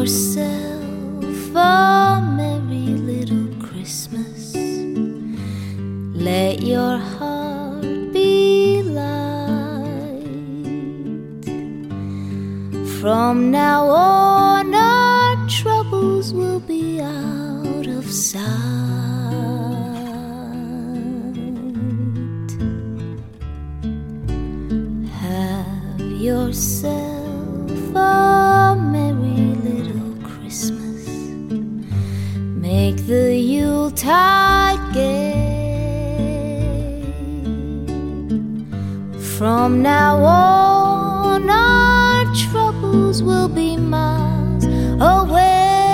yourself a merry little Christmas. Let your heart be light. From now on our troubles will be out of sight. Have yourself a merry little Christmas. Make the Yuletide gay. From now on our troubles will be miles away.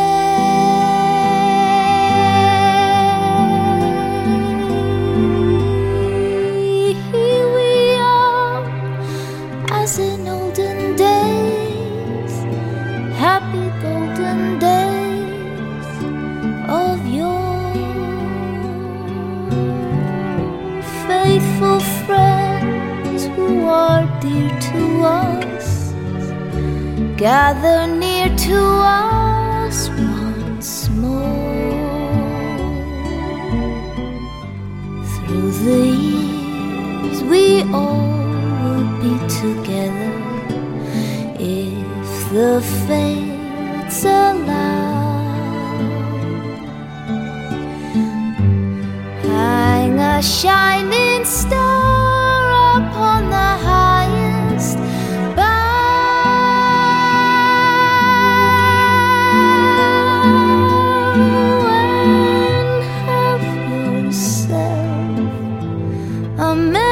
Here we are, as in olden days, happy golden days of yore. Faithful friends who are dear to us, gather near to us once more. Through the years we all will be together, if the fates allow. Hang a shining star upon the highest bough, and have yourself a